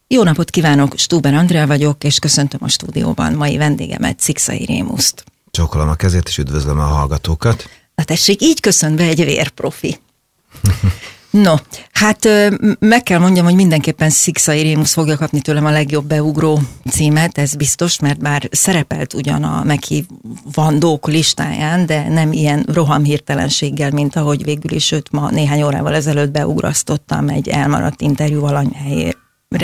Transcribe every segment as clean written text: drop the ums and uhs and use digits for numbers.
Jó napot kívánok, Stuber Andrea vagyok, és köszöntöm a stúdióban mai vendégemet, Szikszai Rémuszt. Csókolom a kezét, és üdvözlöm a hallgatókat. Na tessék, így köszön be egy vérprofi. No, hát meg kell mondjam, hogy mindenképpen Szikszai Rémusz fogja kapni tőlem a legjobb beugró címet, ez biztos, mert bár szerepelt ugyan a meghívandók listáján, de nem ilyen rohamhirtelenséggel, mint ahogy végül is őt ma néhány órával ezelőtt beugrasztottam egy elmaradt interjú alanyhelyére.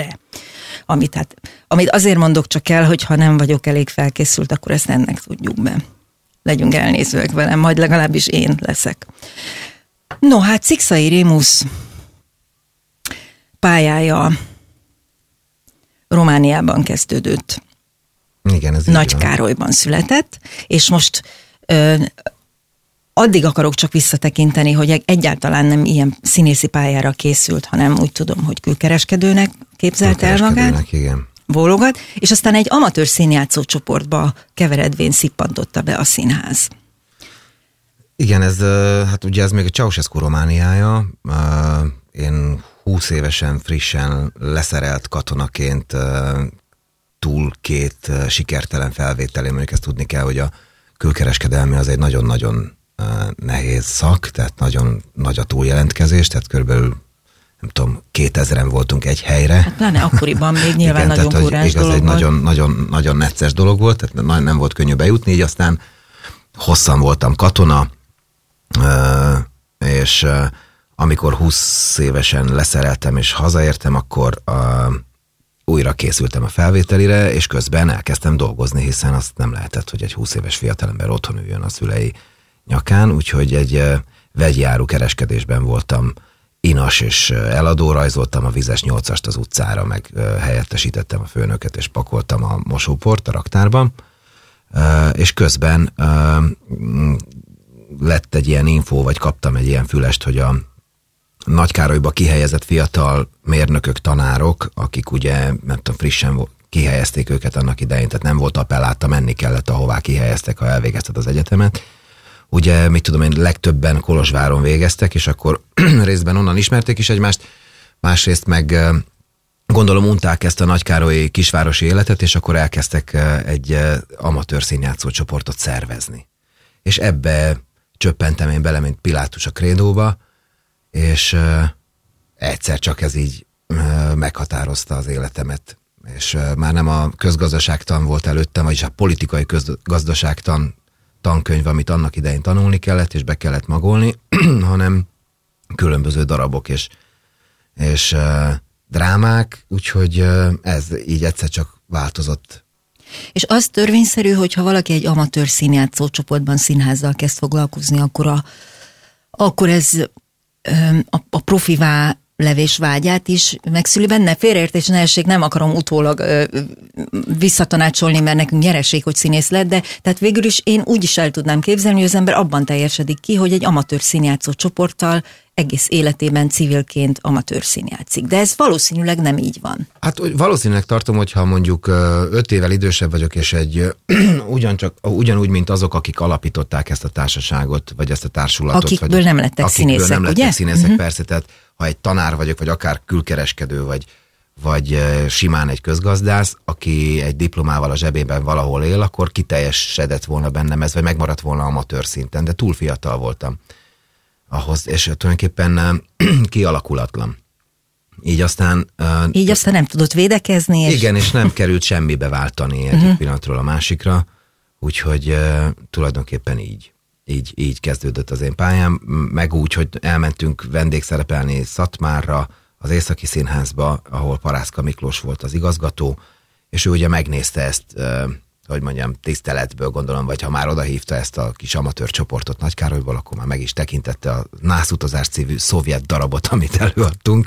Amit azért mondok csak el, hogy ha nem vagyok elég felkészült, akkor ezt ennek tudjuk be. Legyünk elnézőek velem, majd legalábbis én leszek. No, hát Szikszai Rémusz pályája Romániában kezdődött. Igen, ez Nagykárolyban született, és most addig akarok csak visszatekinteni, hogy egyáltalán nem ilyen színészi pályára készült, hanem úgy tudom, hogy külkereskedőnek képzelte el magát. Igen. Bólogat, és aztán egy amatőr színjátszó csoportba keveredvén szippantotta be a színház. Igen, hát ugye ez még a Ceausescu Romániája. Én 20 évesen frissen leszerelt katonaként túl 2 sikertelen felvételén, mondjuk ezt tudni kell, hogy a külkereskedelmi az egy nagyon-nagyon nehéz szak, tehát nagyon nagy a túljelentkezés, tehát körülbelül nem tudom, 2000-en voltunk egy helyre. Hát pláne akkoriban még nyilván igen, nagyon kúrás dolog volt. Ez egy nagyon necces dolog volt, tehát nem volt könnyű bejutni, így aztán hosszan voltam katona, és amikor 20 évesen leszereltem és hazaértem, akkor újra készültem a felvételire, és közben elkezdtem dolgozni, hiszen azt nem lehetett, hogy egy 20 éves fiatalember otthon üljön a szülei nyakán, úgyhogy egy vegyi áru kereskedésben voltam inas és eladó, rajzoltam a vizes 8-ast az utcára, meg helyettesítettem a főnöket, és pakoltam a mosóport a raktárban, és közben lett egy ilyen infó, vagy kaptam egy ilyen fülest, hogy a Nagykárolyba kihelyezett fiatal mérnökök, tanárok, akik ugye, nem tudom, frissen kihelyezték őket annak idején, tehát nem volt appelláta, menni kellett, ahová kihelyeztek, ha elvégezted az egyetemet. Ugye, mit tudom én, legtöbben Kolozsváron végeztek, és akkor részben onnan ismerték is egymást, másrészt meg gondolom unták ezt a nagykárolyi kisvárosi életet, és akkor elkezdtek egy amatőr színjátszó csoportot szervezni. És ebbe csöppentem én bele, mint Pilátus a krédóba, és egyszer csak ez így meghatározta az életemet. És már nem a közgazdaságtan volt előttem, vagyis a politikai közgazdaságtan tankönyv, amit annak idején tanulni kellett, és be kellett magolni, hanem különböző darabok és drámák, úgyhogy ez így egyszer csak változott. És az törvényszerű, hogyha valaki egy amatőr színjátszó csoportban színházzal kezd foglalkozni, akkor ez a profivá levés vágyát is megszüli benne. Félreértés ne essék, nem akarom utólag visszatanácsolni, mert nekünk nyereség, hogy színész lett, de tehát végül is én úgy is el tudnám képzelni, hogy az ember abban teljesedik ki, hogy egy amatőr színjátszó csoporttal egész életében civilként amatőr színjátszik. De ez valószínűleg nem így van. Hát valószínűleg tartom, hogyha mondjuk 5 évvel idősebb vagyok, és ugyanúgy, mint azok, akik alapították ezt a társaságot, vagy ezt a társulatot. Akikből nem lettek színészek, nem lettek ugye? Színészek, persze, tehát ha egy tanár vagyok, vagy akár külkereskedő, vagy simán egy közgazdász, aki egy diplomával a zsebében valahol él, akkor kiteljesedett volna bennem ez, vagy megmaradt volna amatőr szinten, de túl fiatal voltam ahhoz, és tulajdonképpen kialakulatlan. Így aztán nem tudott védekezni. És... Igen, és nem került semmibe váltani egy pillanatról a másikra, úgyhogy tulajdonképpen így kezdődött az én pályám, meg úgy, hogy elmentünk vendégszerepelni Szatmárra, az Északi Színházba, ahol Parászka Miklós volt az igazgató, és ő ugye megnézte ezt, hogy mondjam, tiszteletből gondolom, vagy ha már odahívta ezt a kis amatőr csoportot Nagykárolyból, akkor már meg is tekintette a Nászutazás című szovjet darabot, amit előadtunk,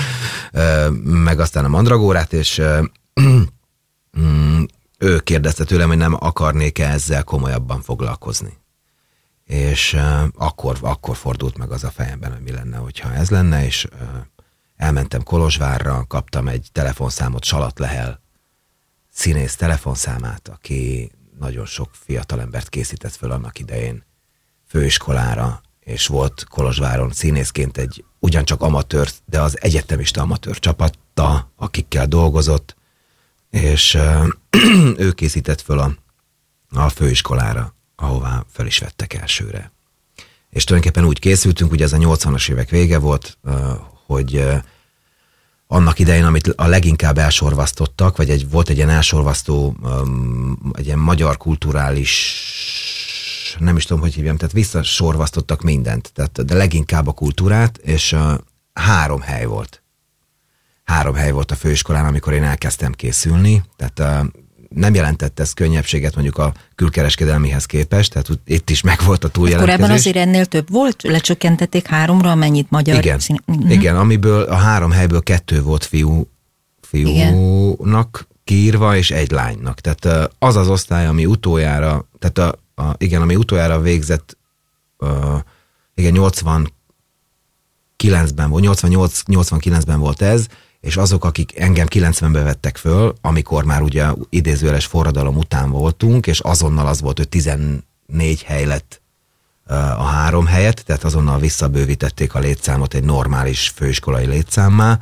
meg aztán a Mandragórát, és ő kérdezte tőlem, hogy nem akarnék-e ezzel komolyabban foglalkozni. És akkor fordult meg az a fejemben, hogy mi lenne, hogyha ez lenne, és elmentem Kolozsvárra, kaptam egy telefonszámot, Salat Lehel színész telefonszámát, aki nagyon sok fiatalembert készített föl annak idején főiskolára, és volt Kolozsváron színészként egy ugyancsak amatőr, de az egyetemista amatőr csapat, látta, akikkel dolgozott, és ő készített föl a főiskolára, ahová fel is vettek elsőre. És tulajdonképpen úgy készültünk, ugye ez a 80-as évek vége volt, hogy annak idején, amit a leginkább elsorvasztottak, vagy volt egy ilyen elsorvasztó, egy ilyen magyar kulturális, nem is tudom, hogy hívjam, tehát visszasorvasztottak mindent, tehát, de leginkább a kultúrát, és 3 hely volt. 3 hely volt a főiskolán, amikor én elkezdtem készülni, tehát nem jelentett ez könnyebbséget mondjuk a külkereskedelmihez képest, tehát itt is megvolt a túljelentkezés. Korábban azért ennél több volt? Lecsökkentették 3-ra, amennyit magyar... Igen, amiből a 3 helyből 2 volt fiúnak kiírva, és 1 lánynak. Tehát az az osztály, ami utoljára, tehát ami utoljára végzett, 89-ben volt, 88-89-ben volt ez, és azok, akik engem 90-ben vettek föl, amikor már ugye idézőjeles forradalom után voltunk, és azonnal az volt, hogy 14 hely lett a 3 helyet, tehát azonnal visszabővítették a létszámot egy normális főiskolai létszámmá.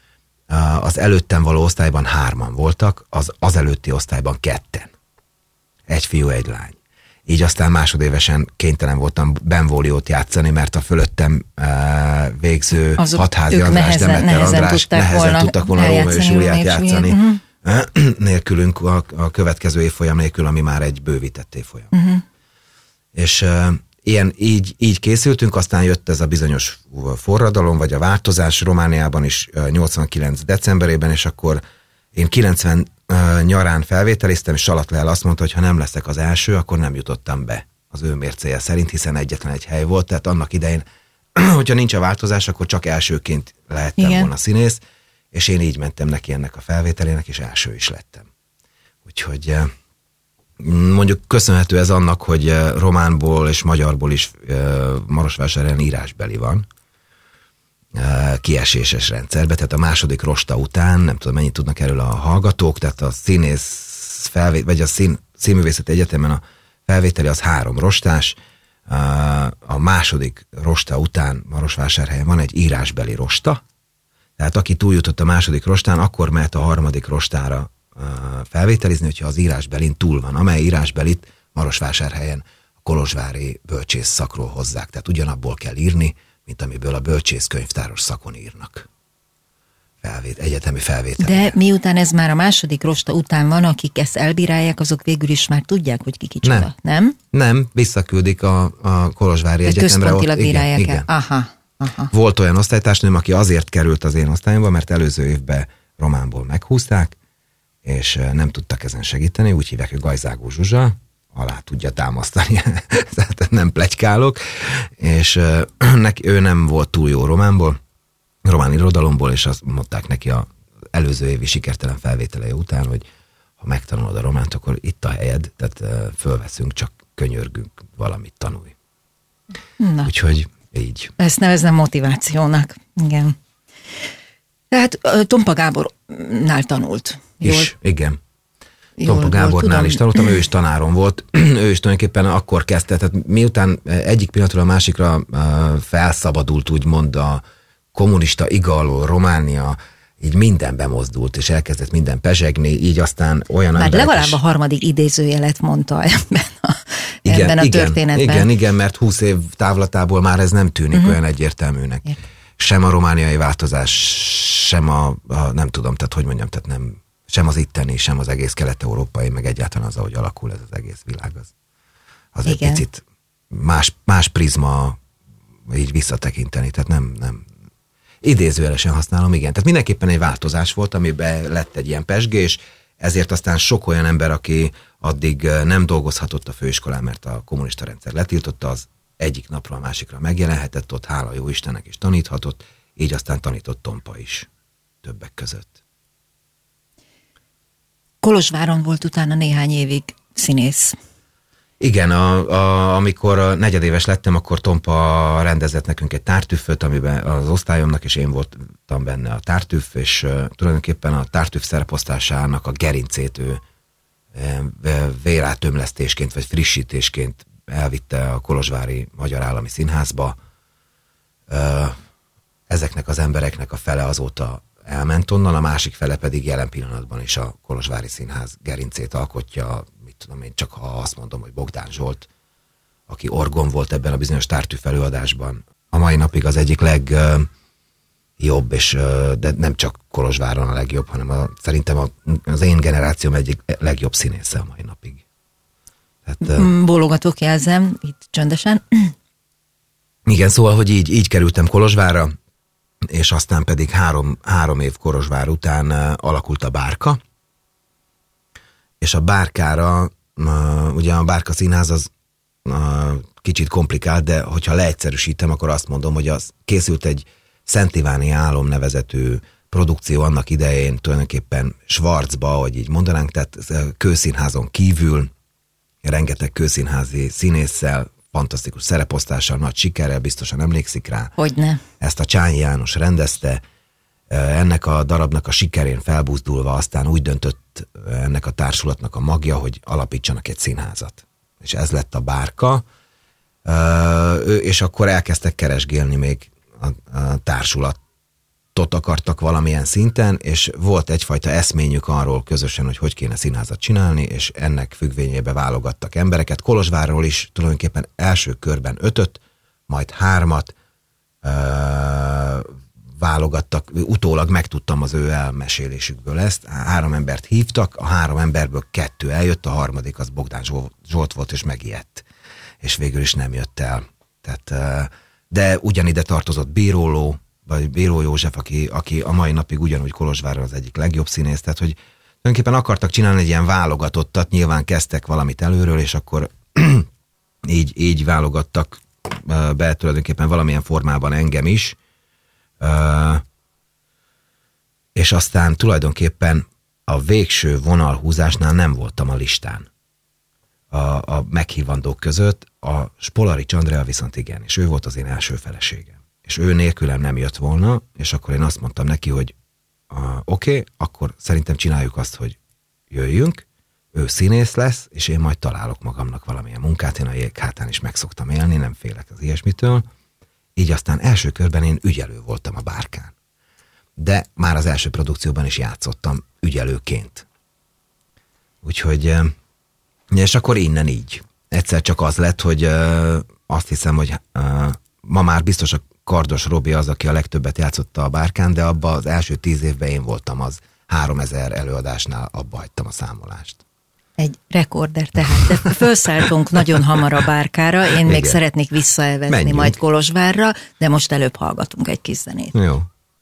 Az előttem való osztályban 3-an voltak, az előtti osztályban 2-en. 1 fiú, 1 lány. Így aztán másodévesen kénytelen voltam benvóliót játszani, mert a fölöttem végző Hatházi András, Demeter András nehezen tudtak volna Rómeó és Júliát játszani. Nélkülünk, a következő évfolyam nélkül, ami már egy bővített évfolyam. És így készültünk, aztán jött ez a bizonyos forradalom, vagy a változás Romániában is 89 decemberében, és akkor én 90 nyarán felvételiztem, és Salat Leál azt mondta, hogy ha nem leszek az első, akkor nem jutottam be az ő mércéje szerint, hiszen egyetlen egy hely volt, tehát annak idején, hogyha nincs a változás, akkor csak elsőként lehettem volna színész, és én így mentem neki ennek a felvételének, és első is lettem. Úgyhogy mondjuk köszönhető ez annak, hogy románból és magyarból is Marosvásárhelyen írásbeli van, kieséses rendszerbe, tehát a második rosta után, nem tudom mennyit tudnak erről a hallgatók, tehát a színész vagy a Színművészeti Egyetemen a felvételi az 3 rostás, a második rosta után Marosvásárhelyen van egy írásbeli rosta, tehát aki túljutott a második rostán, akkor mehet a harmadik rostára felvételizni, hogyha az írásbelin túl van, amely írásbelit Marosvásárhelyen a kolozsvári bölcsész szakról hozzák, tehát ugyanabból kell írni, mint amiből a bölcsészkönyvtáros szakon írnak. Egyetemi felvételre. De miután ez már a második rosta után van, akik ezt elbírálják, azok végül is már tudják, hogy ki kicsoda, nem? Nem, visszaküldik a Kolozsvári Egyetemre. Központilag bírálják el. Aha. Volt olyan osztálytársnőm, aki azért került az én osztályomba, mert előző évben románból meghúzták, és nem tudtak ezen segíteni, úgy hívják, hogy Gajzágó Zsuzsa, alá tudja támasztani, tehát nem pletykálok, és ő nem volt túl jó román irodalomból, és azt mondták neki az előző évi sikertelen felvételei után, hogy ha megtanulod a románt, akkor itt a helyed, tehát fölveszünk, csak könyörgünk, valamit tanulj. Na. Úgyhogy így. Ezt nevezem motivációnak, igen. Tehát Tompa Gábornál tanult. Igen. Tompa Gábornál is tanultam, ő is tanárom volt, ő is tulajdonképpen akkor kezdte, tehát miután egyik pillanatról a másikra felszabadult, úgymond a kommunista iga alól Románia, így mindenbe mozdult, és elkezdett minden pezsegni, így aztán olyan már emberek legalább is... a harmadik idézőjelet mondta ebben a történetben. Igen, mert 20 év távlatából már ez nem tűnik olyan egyértelműnek. Igen. Sem a romániai változás, sem a nem tudom, tehát hogy mondjam, tehát nem, sem az itteni, sem az egész kelet-európai, meg egyáltalán az, ahogy alakul ez az egész világ, az egy picit más prizma így visszatekinteni, tehát nem idézőjelesen használom, igen. Tehát mindenképpen egy változás volt, amiben lett egy ilyen pezsgés, ezért aztán sok olyan ember, aki addig nem dolgozhatott a főiskolán, mert a kommunista rendszer letiltotta, az egyik napról a másikra megjelenhetett ott, hála jó Istennek is taníthatott, így aztán tanított Tompa is többek között. Kolozsváron volt utána néhány évig színész. Igen, amikor negyedéves lettem, akkor Tompa rendezett nekünk egy tártüfföt, amiben az osztályomnak, és én voltam benne a tártüff, és tulajdonképpen a tártüff szereposztásának a gerincét ő vérátömlesztésként, vagy frissítésként elvitte a Kolozsvári Magyar Állami Színházba. Ezeknek az embereknek a fele azóta elment onnan, a másik fele pedig jelen pillanatban is a Kolozsvári Színház gerincét alkotja, mit tudom én, csak ha azt mondom, hogy Bogdán Zsolt, aki orgon volt ebben a bizonyos Tartüff előadásban. A mai napig az egyik legjobb, és de nem csak Kolozsváron a legjobb, hanem szerintem az én generációm egyik legjobb színésze a mai napig. Bólogatok, jelzem, itt csöndesen. Igen, szóval, hogy így kerültem Kolozsvárra, és aztán pedig három év Kolozsvár után alakult a Bárka, és a Bárkára, ugye a Bárka Színház az kicsit komplikált, de hogyha leegyszerűsítem, akkor azt mondom, hogy az készült egy Szent Iváni Álom nevezetű produkció annak idején tulajdonképpen Schwarzba, ahogy így mondanánk, tehát kőszínházon kívül, rengeteg kőszínházi színésszel, fantasztikus szereposztással, nagy sikerrel, biztosan emlékszik rá. Hogyne. Ezt a Csányi János rendezte, ennek a darabnak a sikerén felbuzdulva aztán úgy döntött ennek a társulatnak a magja, hogy alapítsanak egy színházat. És ez lett a Bárka, és akkor elkezdtek keresgélni még a társulatot akartak valamilyen szinten, és volt egyfajta eszményük arról közösen, hogy kéne színházat csinálni, és ennek függvényébe válogattak embereket. Kolozsvárról is tulajdonképpen első körben 5-öt, majd 3-at válogattak, utólag megtudtam az ő elmesélésükből ezt, 3 embert hívtak, a 3 emberből 2 eljött, a harmadik az Bogdán Zsolt volt, és megijedt, és végül is nem jött el. Tehát, de ugyanide tartozott Bíró József, aki a mai napig ugyanúgy Kolozsváron az egyik legjobb színész, tehát hogy tulajdonképpen akartak csinálni egy ilyen válogatottat, nyilván kezdtek valamit előről, és akkor így válogattak be tulajdonképpen valamilyen formában engem is, és aztán tulajdonképpen a végső vonalhúzásnál nem voltam a listán a meghívandók között, a Spolarics Andrea viszont igen, és ő volt az én első feleségem. És ő nélkülem nem jött volna, és akkor én azt mondtam neki, hogy oké, akkor szerintem csináljuk azt, hogy jöjjünk, ő színész lesz, és én majd találok magamnak valamilyen munkát, én a jéghátán is meg szoktam élni, nem félek az ilyesmitől. Így aztán első körben én ügyelő voltam a Bárkán. De már az első produkcióban is játszottam ügyelőként. Úgyhogy, és akkor innen így. Egyszer csak az lett, hogy azt hiszem, hogy ma már biztos a Kardos Robi az, aki a legtöbbet játszotta a Bárkán, de abban az első 10 évben én voltam az 3000 előadásnál, abba hagytam a számolást. Egy rekorder tehát, de felszálltunk nagyon hamar a Bárkára, én még szeretnék visszaelvezni majd Kolozsvárra, de most előbb hallgatunk egy kis zenét. Jó.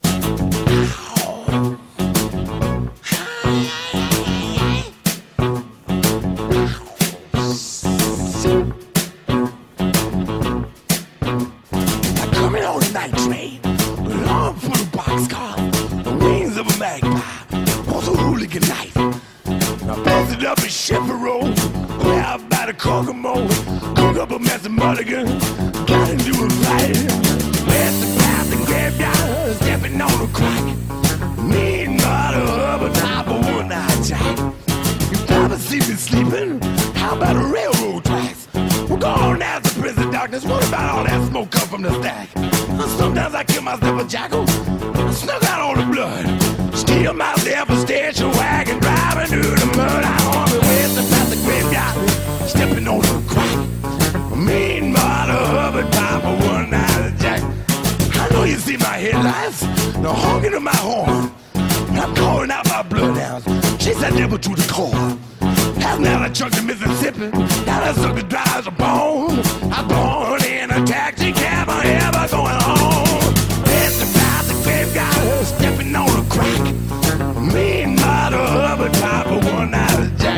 Chaperone, way out by the Kokomo, cook up a mess of mulligan, got into a fight. Past the path and graveyard, stepping on a crack. Mean mother of a top of one-night jack. You probably see me sleeping, how about the railroad tracks? Well, go on out the prison darkness, what about all that smoke come from the stack? Sometimes I kill myself a jackal, snuck out all the blood. Steal myself a station wagon, driving through the mud. I'm on the way past the graveyard, stepping on the crack. Mean mother of a top of one-night jack. I know you see my headlights, the honking of my horn. I'm calling out my bloodhounds, chase that devil to the core. Last night I chucked to Mississippi, now that sucker dry as a bone. I'm born in a taxi cab, I'm ever going home. Past the graveyard, stepping on the crack. Mean mother of a top of one-night jack.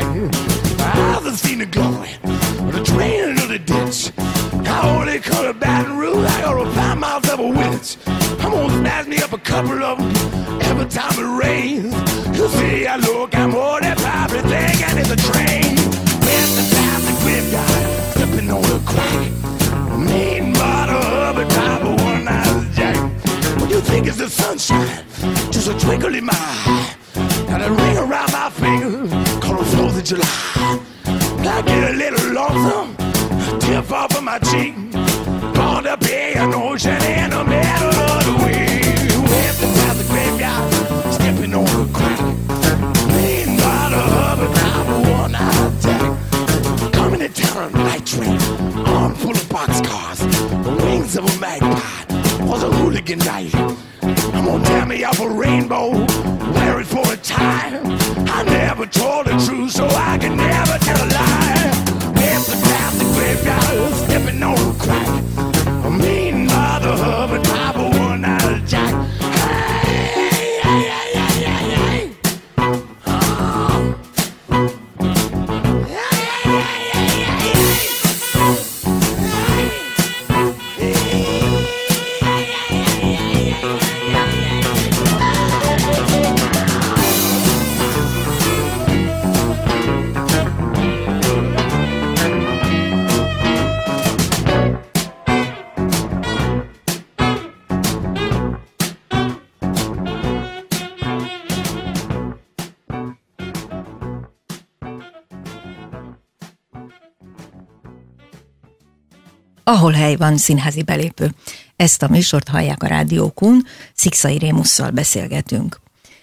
I haven't seen the glory, the drain of the ditch. I only come to Baton Rouge, I gotta find myself a witch. I'm gonna snatch me up a couple of them every time it rains. You see, I look, I'm more than probably thinking it's a train. Where's the past the graveyard, stepping on the crack. Mean mother of a top of one-night jack. What you think is the sunshine? Just a twinkle in my eye. Got a ring around my finger, called the 4th of July. I get a little lonesome, a tip off of my cheek. Born to be an ocean in the middle of the week. Where's the past the graveyard, freaking night. I'm gonna tear me up a rainbow, wear it for a tie. I never told the truth, so I can never tell a lie. If the path the graveyard, stepping on the crack. A mean mother of a Papa one out of Jack. Hey, hey, hey, hey, hey, hey. Oh. Ahol hely van, színházi belépő. Ezt a műsort hallják a Rádiókun, Szikszai Rémusszal beszélgetünk.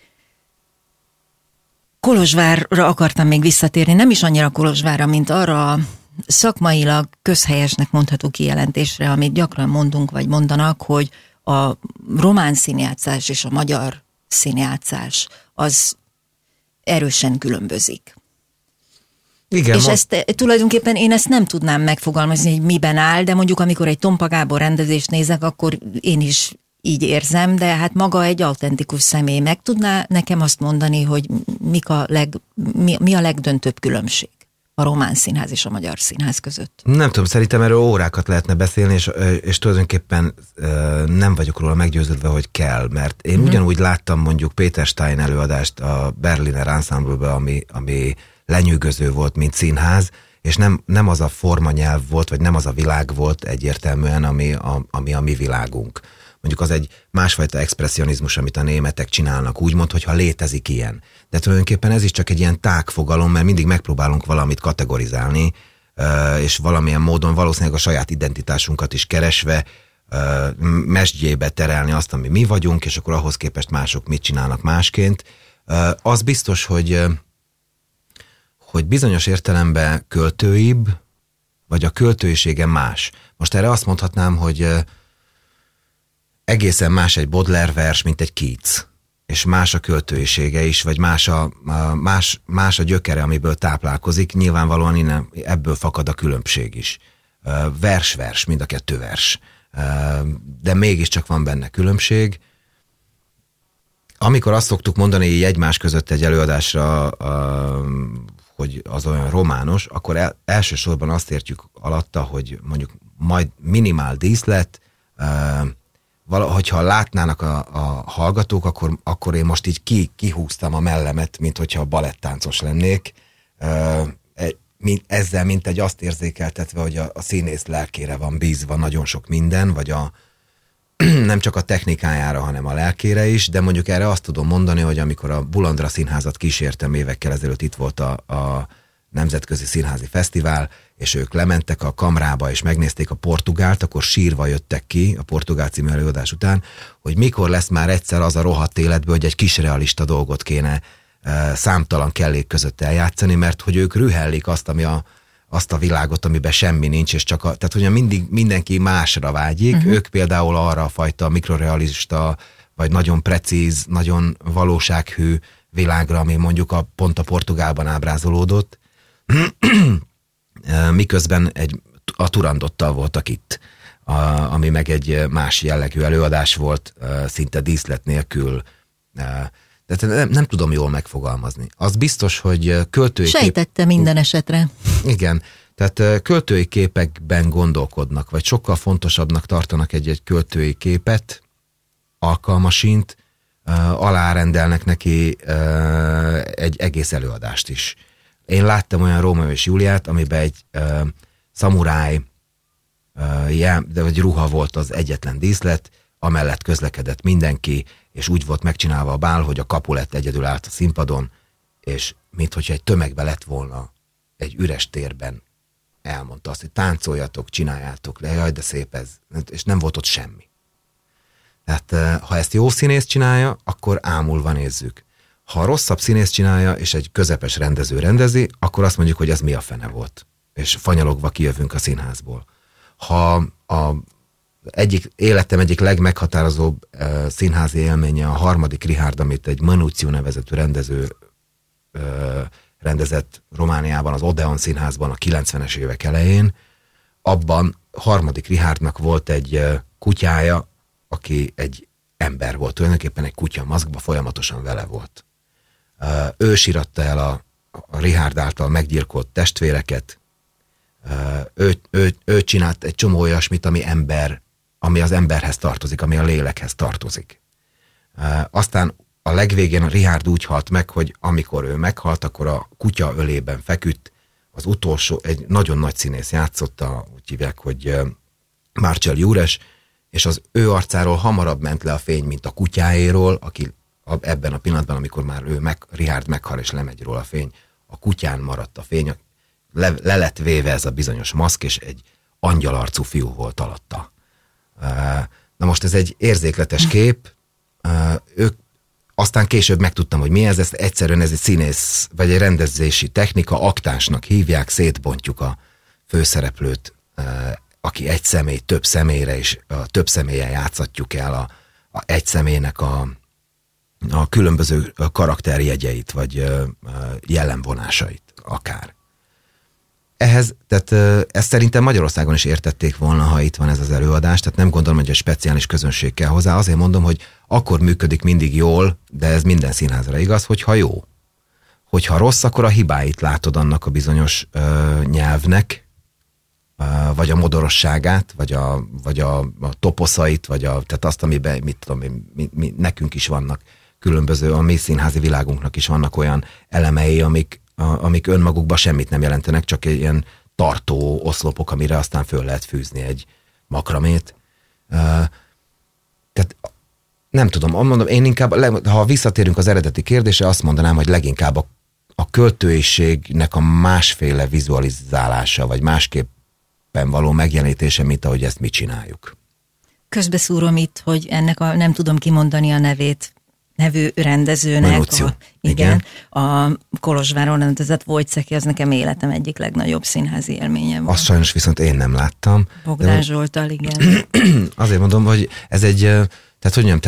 Kolozsvárra akartam még visszatérni, nem is annyira Kolozsvárra, mint arra szakmailag közhelyesnek mondható kijelentésre, amit gyakran mondunk, vagy mondanak, hogy a román színjátszás és a magyar színjátszás az erősen különbözik. Igen, és ezt tulajdonképpen én ezt nem tudnám megfogalmazni, hogy miben áll, de mondjuk amikor egy Tompa Gábor rendezést nézek, akkor én is így érzem, de hát maga egy autentikus személy. Meg tudná nekem azt mondani, hogy mi a legdöntőbb különbség a román színház és a magyar színház között? Nem tudom, szerintem erről órákat lehetne beszélni, és tulajdonképpen nem vagyok róla meggyőződve, hogy kell, mert én ugyanúgy láttam mondjuk Péter Stein előadást a Berliner Ensemble-be, ami lenyűgöző volt, mint színház, és nem az a formanyelv volt, vagy nem az a világ volt egyértelműen, ami a mi világunk. Mondjuk az egy másfajta expresszionizmus, amit a németek csinálnak, úgymond, hogyha létezik ilyen. De tulajdonképpen ez is csak egy ilyen tágfogalom, mert mindig megpróbálunk valamit kategorizálni, és valamilyen módon valószínűleg a saját identitásunkat is keresve mesdjébe terelni azt, ami mi vagyunk, és akkor ahhoz képest mások mit csinálnak másként. Az biztos, hogy bizonyos értelemben költőibb, vagy a költőisége más. Most erre azt mondhatnám, hogy egészen más egy Baudelaire vers, mint egy Keats, és más a költőisége is, vagy más a gyökere, amiből táplálkozik, nyilvánvalóan innen ebből fakad a különbség is. Vers-vers, mind a kettő vers. De mégiscsak van benne különbség. Amikor azt szoktuk mondani így egymás között egy előadásra, hogy az olyan romános, akkor elsősorban azt értjük alatta, hogy mondjuk majd minimál díszlet, hogyha látnának a hallgatók, akkor én most így kihúztam a mellemet, mint hogyha balettáncos lennék, ezzel mint egy azt érzékeltetve, hogy a színész lelkére van bízva nagyon sok minden, vagy nem csak a technikájára, hanem a lelkére is, de mondjuk erre azt tudom mondani, hogy amikor a Bulandra Színházat kísértem évekkel ezelőtt, itt volt a Nemzetközi Színházi Fesztivál, és ők lementek a kamrába, és megnézték a Portugált, akkor sírva jöttek ki a Portugál című előadás után, hogy mikor lesz már egyszer az a rohadt életből, hogy egy kisrealista dolgot kéne számtalan kellék között eljátszani, mert hogy ők rühellik azt a világot, amiben semmi nincs, és tehát ugye mindenki másra vágyik, ők például arra a fajta mikrorealista, vagy nagyon precíz, nagyon valósághű világra, ami mondjuk pont a Portugálban ábrázolódott, miközben a Turandottal voltak itt, ami meg egy más jellegű előadás volt, szinte díszlet nélkül. De nem tudom jól megfogalmazni. Az biztos, hogy költői sejtette minden esetre. Igen, tehát költői képekben gondolkodnak, vagy sokkal fontosabbnak tartanak egy költői képet, alkalmasint, alárendelnek neki egy egész előadást is. Én láttam olyan Rómeó és Júliát, amiben egy szamuráj vagy ruha volt az egyetlen díszlet, amellett közlekedett mindenki, és úgy volt megcsinálva a bál, hogy a Capulet egyedül állt a színpadon, és minthogyha egy tömegbe lett volna egy üres térben, elmondta azt, hogy táncoljatok, csináljátok le, jaj, de szép ez, és nem volt ott semmi. Tehát ha ezt jó színész csinálja, akkor ámulva nézzük. Ha rosszabb színész csinálja, és egy közepes rendező rendezi, akkor azt mondjuk, hogy ez mi a fene volt. És fanyalogva kijövünk a színházból. Ha a életem egyik legmeghatározóbb színházi élménye a harmadik Richard, amit egy Manuzio nevezetű rendező rendezett Romániában, az Odeon Színházban a 90-es évek elején. Abban harmadik Richardnak volt egy kutyája, aki egy ember volt, tulajdonképpen egy kutya maszkba, folyamatosan vele volt. Ő síratta el a Richard által meggyilkolt testvéreket, ő csinált egy csomó olyasmit, ami az emberhez tartozik, ami a lélekhez tartozik. Aztán a legvégén Richard úgy halt meg, hogy amikor ő meghalt, akkor a kutya ölében feküdt, az utolsó, egy nagyon nagy színész játszotta, úgy hívják, hogy Marcel Jures, és az ő arcáról hamarabb ment le a fény, mint a kutyáéról, aki ebben a pillanatban, amikor már Richard meghal és lemegy róla a fény, a kutyán maradt a fény, le lett véve ez a bizonyos maszk, és egy angyalarcú fiú volt alatta. Na most ez egy érzékletes kép, ők aztán később megtudtam, hogy mi ez egyszerűen ez egy színész, vagy egy rendezési technika, aktánsnak hívják, szétbontjuk a főszereplőt, aki egy személy több személyre, és több személyen játszatjuk el egy személynek a különböző karakterjegyeit, vagy jellemvonásait akár. Tehát ezt szerintem Magyarországon is értették volna, ha itt van ez az előadás, tehát nem gondolom, hogy egy speciális közönség kell hozzá, azért mondom, hogy akkor működik mindig jól, de ez minden színházra igaz, hogyha jó. Hogyha rossz, akkor a hibáit látod annak a bizonyos nyelvnek, vagy a modorosságát, vagy a toposzait, tehát azt, amiben, mit tudom én, nekünk is vannak különböző, a mi színházi világunknak is vannak olyan elemei, amik önmagukban semmit nem jelentenek, csak egy ilyen tartó oszlopok, amire aztán föl lehet fűzni egy makramét. Tehát nem tudom, mondom, én inkább, ha visszatérünk az eredeti kérdésre, azt mondanám, hogy leginkább a költőiségnek a másféle vizualizálása, vagy másképpen való megjelenítése, mint ahogy ezt mi csináljuk. Közbeszúrom itt, hogy ennek nem tudom kimondani a nevű rendezőnek, igen, a Kolozsváron rendezett Wojciecki, az nekem életem egyik legnagyobb színházi élménye volt. Azt sajnos viszont én nem láttam. Bogdán Zsolttal, igen. Azért mondom, hogy ez egy, tehát hogy mondjam,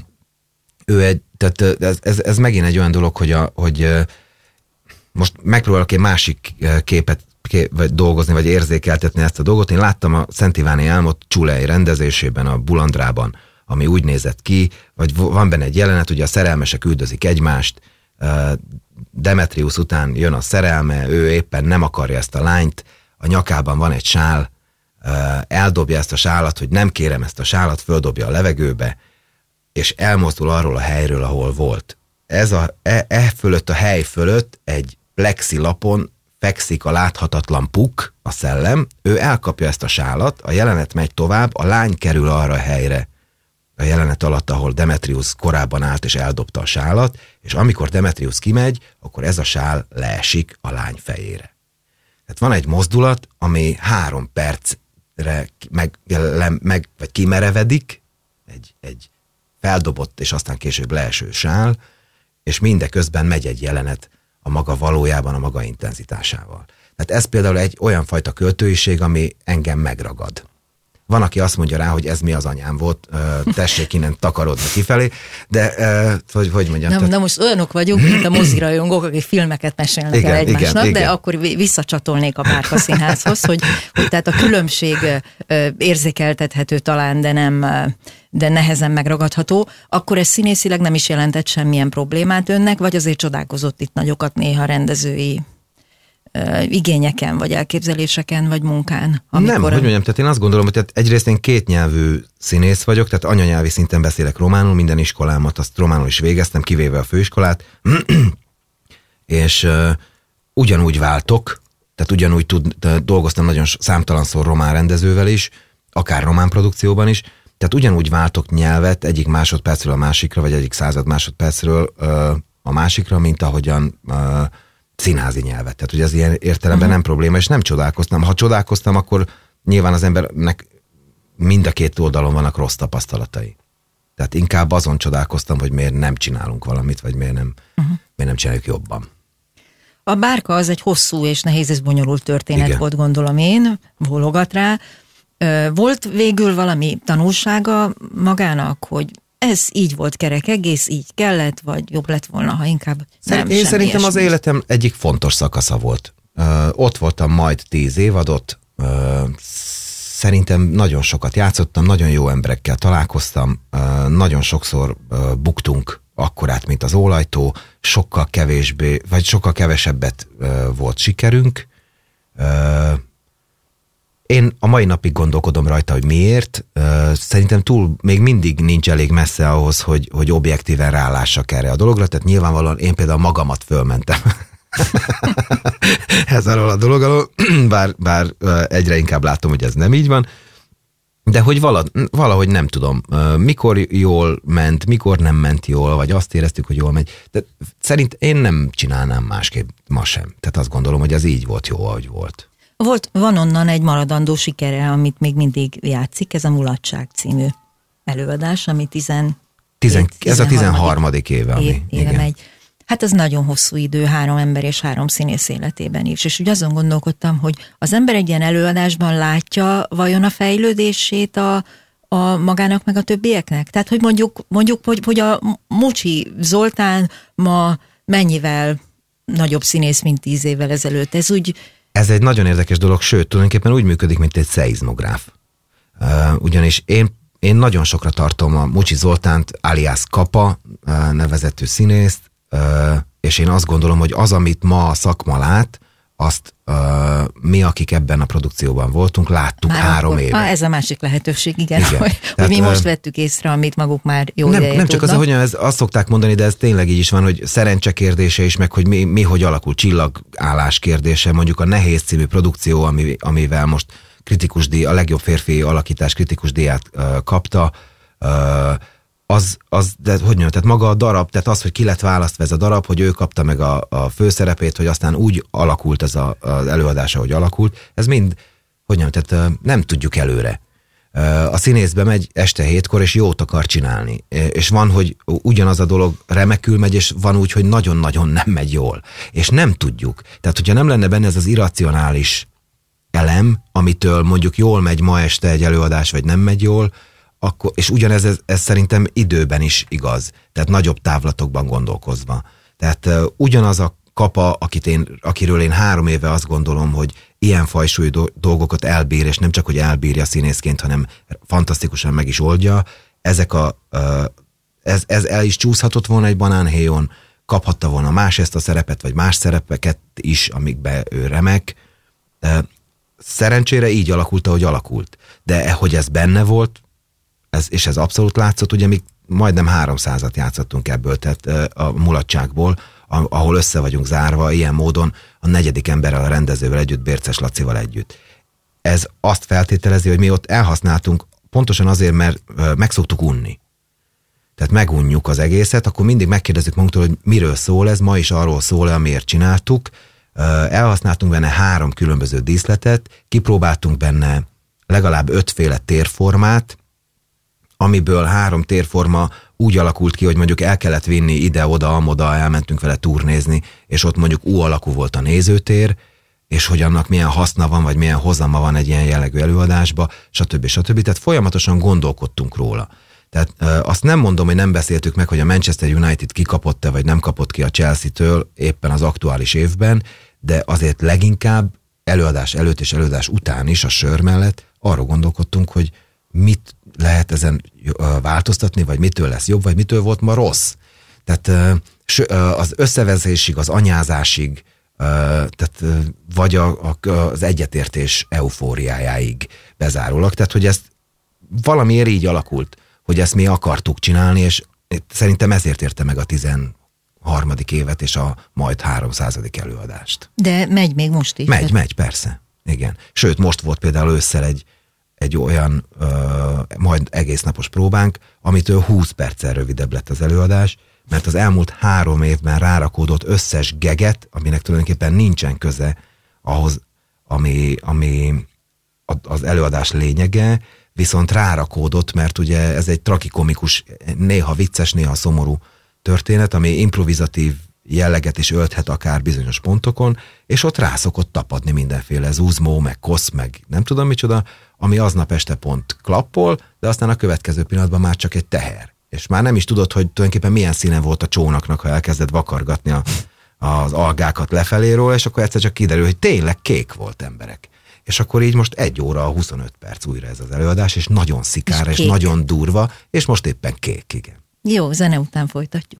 ez megint egy olyan dolog, hogy most megpróbálok egy másik képet vagy dolgozni, vagy érzékeltetni ezt a dolgot. Én láttam a Szent Iváni Álmot Csulej rendezésében, a Bulandrában, ami úgy nézett ki, vagy van benne egy jelenet, ugye a szerelmesek üldözik egymást, Demetrius után jön a szerelme, ő éppen nem akarja ezt a lányt, a nyakában van egy sál, eldobja ezt a sálat, hogy nem kérem ezt a sálat, földobja a levegőbe, és elmozdul arról a helyről, ahol volt. Fölött a hely fölött egy plexi lapon fekszik a láthatatlan puk, a szellem, ő elkapja ezt a sálat, a jelenet megy tovább, a lány kerül arra a helyre, a jelenet alatt, ahol Demetrius korábban állt és eldobta a sálat, és amikor Demetrius kimegy, akkor ez a sál leesik a lány fejére. Tehát van egy mozdulat, ami 3 percre vagy kimerevedik, egy feldobott és aztán később leeső sál, és mindeközben megy egy jelenet a maga valójában, a maga intenzitásával. Tehát ez például egy olyan fajta költőiség, ami engem megragad. Van, aki azt mondja rá, hogy ez mi az anyám volt, tessék innen takarodni kifelé, de hogy mondjam? Na most olyanok vagyunk, mint a mozirajongók, akik filmeket mesélnek el egymásnak, igen. De akkor visszacsatolnék a Bárka Színházhoz, hogy tehát a különbség érzékeltethető talán, de nehezen megragadható, akkor ez színészileg nem is jelentett semmilyen problémát önnek, vagy azért csodálkozott itt nagyokat néha rendezői igényeken, vagy elképzeléseken, vagy munkán? Nem, hogy mondjam, tehát én azt gondolom, hogy egyrészt én kétnyelvű színész vagyok, tehát anyanyelvi szinten beszélek románul, minden iskolámat azt románul is végeztem, kivéve a főiskolát, és ugyanúgy váltok, tehát ugyanúgy dolgoztam nagyon számtalanszor román rendezővel is, akár román produkcióban is, tehát ugyanúgy váltok nyelvet egyik másodpercről a másikra, vagy egyik 100 másodpercről a másikra, mint ahogyan színházi nyelvet. Tehát, hogy ez ilyen értelemben nem probléma, és nem csodálkoztam. Ha csodálkoztam, akkor nyilván az embernek mind a két oldalon vannak rossz tapasztalatai. Tehát inkább azon csodálkoztam, hogy miért nem csinálunk valamit, vagy miért nem csináljuk jobban. A Bárka az egy hosszú és nehéz és bonyolult történet volt, gondolom én, bólogat rá. Volt végül valami tanulsága magának, hogy ez így volt kerek egész, így kellett, vagy jobb lett volna, ha inkább nem. Én szerintem ilyesmi. az életem egyik fontos szakasza volt. Ott voltam majd 10 évadot, szerintem nagyon sokat játszottam, nagyon jó emberekkel találkoztam, nagyon sokszor buktunk akkorát, mint az ólajtó, sokkal kevésbé, vagy sokkal kevesebbet volt sikerünk. Én a mai napig gondolkodom rajta, hogy miért. Szerintem még mindig nincs elég messze ahhoz, hogy objektíven rálássak erre a dologra, tehát nyilvánvalóan én például magamat fölmentem ez arról a dolog alól, bár egyre inkább látom, hogy ez nem így van, de hogy valahogy nem tudom, mikor jól ment, mikor nem ment jól, vagy azt éreztük, hogy jól megy. De szerint én nem csinálnám másképp ma sem. Tehát azt gondolom, hogy ez így volt jó, ahogy volt. Van onnan egy maradandó sikere, amit még mindig játszik, ez a Mulatság című előadás, ami ez a 13. éve, ami igen. megy. Hát ez nagyon hosszú idő 3 ember és 3 színész életében is. És úgy azon gondolkodtam, hogy az ember egy ilyen előadásban látja vajon a fejlődését a magának meg a többieknek? Tehát, hogy mondjuk hogy a Mucsi Zoltán ma mennyivel nagyobb színész, mint 10 évvel ezelőtt. Ez egy nagyon érdekes dolog, sőt, tulajdonképpen úgy működik, mint egy szeizmográf. Ugyanis én nagyon sokra tartom a Mucsi Zoltánt, alias Kapa nevezetű színészt, és én azt gondolom, hogy az, amit ma a szakma lát, azt mi, akik ebben a produkcióban voltunk, láttuk már 3 éve. Ez a másik lehetőség, igen. Hogy mi most vettük észre, amit maguk már jó ideje Nem csak az, hogy azt szokták mondani, de ez tényleg így is van, hogy szerencse kérdése is, meg hogy mi hogy alakul, csillagállás kérdése, mondjuk a Nehéz című produkció, amivel most kritikus díj, a legjobb férfi alakítás kritikus díját kapta, de hogy mondjam, tehát maga a darab, tehát az, hogy ki lett választva ez a darab, hogy ő kapta meg a főszerepét, hogy aztán úgy alakult ez az előadása, hogy alakult, ez mind, hogy mondjam, tehát nem tudjuk előre. A színészbe megy este 7-kor, és jót akar csinálni. És van, hogy ugyanaz a dolog remekül megy, és van úgy, hogy nagyon-nagyon nem megy jól. És nem tudjuk. Tehát, hogyha nem lenne benne ez az irracionális elem, amitől mondjuk jól megy ma este egy előadás, vagy nem megy jól, akkor, és ugyanez ez szerintem időben is igaz, tehát nagyobb távlatokban gondolkozva. Tehát ugyanaz a Kapa, akiről én 3 éve azt gondolom, hogy ilyen fajsúlyú dolgokat elbír, és nem csak, hogy elbírja színészként, hanem fantasztikusan meg is oldja, ez el is csúszhatott volna egy banánhéjon, kaphatta volna más ezt a szerepet, vagy más szerepeket is, amikben ő remek. Szerencsére így alakult, ahogy alakult. De hogy ez benne volt, és ez abszolút látszott, ugye mi majdnem 300-at játszottunk ebből, tehát a Mulatságból, ahol össze vagyunk zárva, ilyen módon a 4. emberrel, a rendezővel együtt, Bérces Lacival együtt. Ez azt feltételezi, hogy mi ott elhasználtunk pontosan azért, mert meg szoktuk unni. Tehát megunjuk az egészet, akkor mindig megkérdezzük magunktól, hogy miről szól ez, ma is arról szól-e, amiért csináltuk. Elhasználtunk benne 3 különböző díszletet, kipróbáltunk benne legalább 5 féle térformát, amiből 3 térforma úgy alakult ki, hogy mondjuk el kellett vinni ide-oda, amoda, elmentünk vele turnézni, és ott mondjuk U alakú volt a nézőtér, és hogy annak milyen haszna van, vagy milyen hozama van egy ilyen jellegű előadásba, stb. Tehát folyamatosan gondolkodtunk róla. Tehát azt nem mondom, hogy nem beszéltük meg, hogy a Manchester United kikapott-e, vagy nem kapott ki a Chelsea-től éppen az aktuális évben, de azért leginkább előadás előtt és előadás után is a sör mellett arról gondolkodtunk, hogy mit lehet ezen változtatni, vagy mitől lesz jobb, vagy mitől volt ma rossz. Tehát az összevezésig, az anyázásig, tehát vagy az egyetértés eufóriájáig bezárólag. Tehát, hogy ezt valamiért így alakult, hogy ezt mi akartuk csinálni, és szerintem ezért érte meg a 13. évet és a majd 300. előadást. De megy még most is. Megy, persze. Igen. Sőt, most volt például ősszel egy olyan majd egész napos próbánk, amitől 20 perccel rövidebb lett az előadás, mert az elmúlt 3 évben rárakódott összes geget, aminek tulajdonképpen nincsen köze ahhoz, ami az előadás lényege, viszont rárakódott, mert ugye ez egy tragikomikus, néha vicces, néha szomorú történet, ami improvizatív jelleget is ölthet akár bizonyos pontokon, és ott rá szokott tapadni mindenféle zuzmó, meg kosz, meg nem tudom micsoda, ami aznap este pont klappol, de aztán a következő pillanatban már csak egy teher. És már nem is tudod, hogy tulajdonképpen milyen színe volt a csónaknak, ha elkezded vakargatni az algákat lefeléről, és akkor egyszer csak kiderül, hogy tényleg kék volt, emberek. És akkor így most 1 óra 25 perc újra ez az előadás, és nagyon szikára, és nagyon durva, és most éppen kék, igen. Jó, zene után folytatjuk.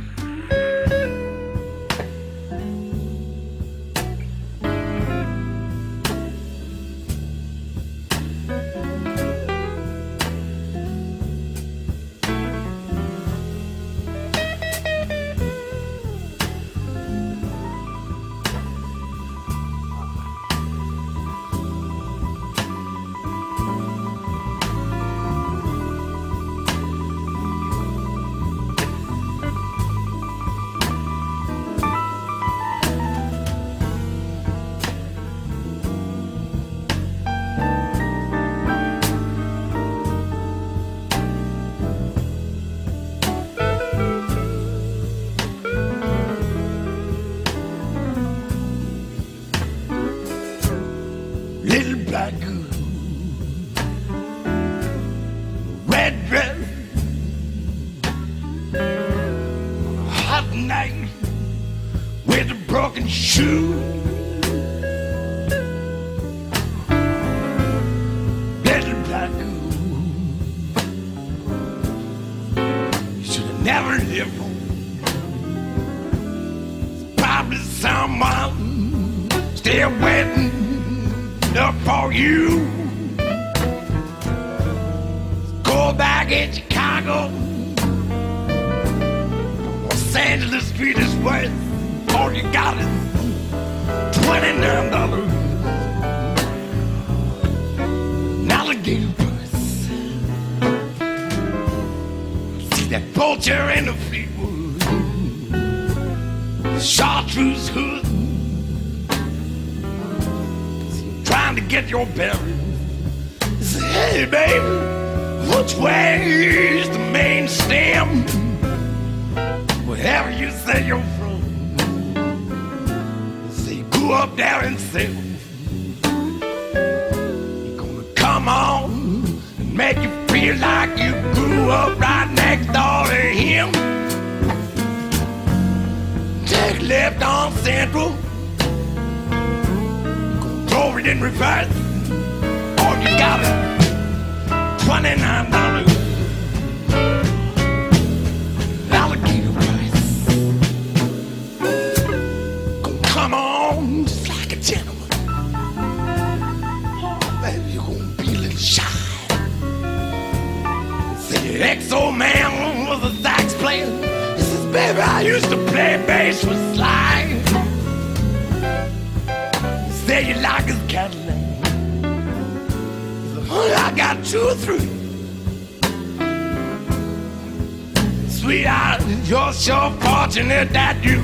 That you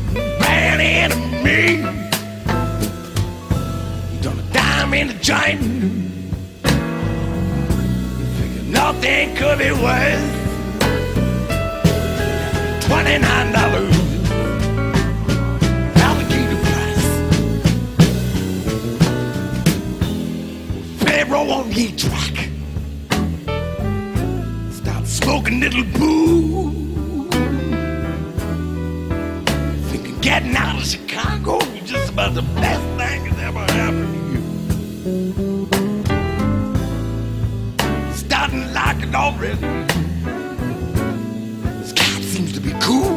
ran into me. You done a dime in the joint. You figured nothing could be worse. $29 alligator price. Pharaoh on the track. Start smoking little boo. Getting out of Chicago was just about the best thing that's ever happened to you. Starting to like it already. This cat seems to be cool.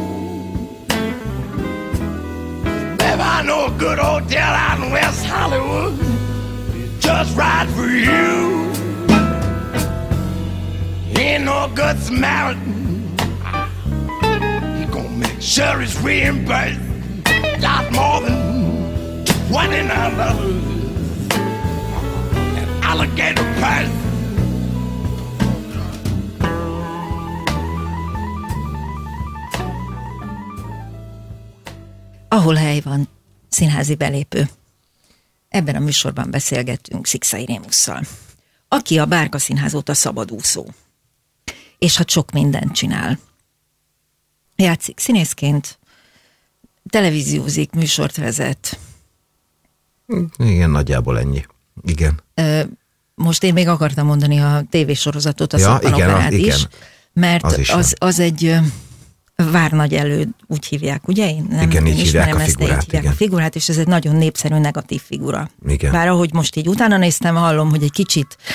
Baby, I know a good hotel out in West Hollywood. It's just right for you. Ain't no good Samaritan. He gonna make sure it's reimbursed. Lot more than $29 an alligator price. Ahol hely van, színházi belépő. Ebben a műsorban beszélgettünk Szikszai Rémusszal, aki a Bárka Színház óta szabadúszó. És hát sok mindent csinál. Játszik színészként, televíziózik, műsort vezet. Igen, nagyjából ennyi. Igen. most én még akartam mondani a tévésorozatot, a Szappanoperát is, mert az egy várnagy előd, úgy hívják, ugye? Én nem igen, így ismerem hívják a figurát, így hívják a figurát, és ez egy nagyon népszerű negatív figura. Igen. Bár ahogy most így utána néztem, hallom, hogy egy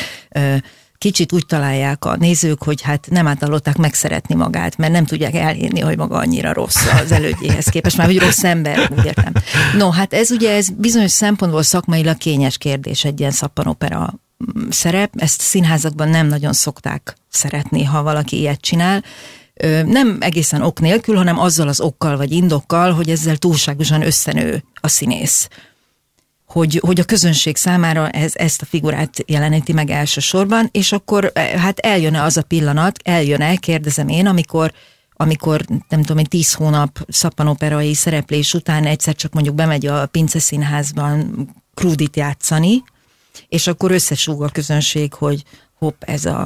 kicsit úgy találják a nézők, hogy hát nem átalották megszeretni magát, mert nem tudják elhinni, hogy maga annyira rossz az elődjéhez képest, már hogy rossz ember, úgy értem. No, hát ez bizonyos szempontból szakmailag kényes kérdés, egy ilyen szappanopera szerep, ezt színházakban nem nagyon szokták szeretni, ha valaki ilyet csinál. Nem egészen ok nélkül, hanem azzal az okkal vagy indokkal, hogy ezzel túlságosan összenő a színész. Hogy a közönség számára ezt a figurát jeleníti meg elsősorban, és akkor hát eljön-e az a pillanat, kérdezem én, amikor nem tudom, 10 hónap szappanoperai szereplés után egyszer csak mondjuk bemegy a Pince Színházban Krúdit játszani, és akkor összesúg a közönség, hogy hopp, ez a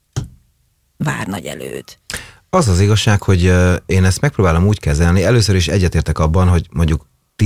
várnagy előd. Az az igazság, hogy én ezt megpróbálom úgy kezelni, először is egyetértek abban, hogy mondjuk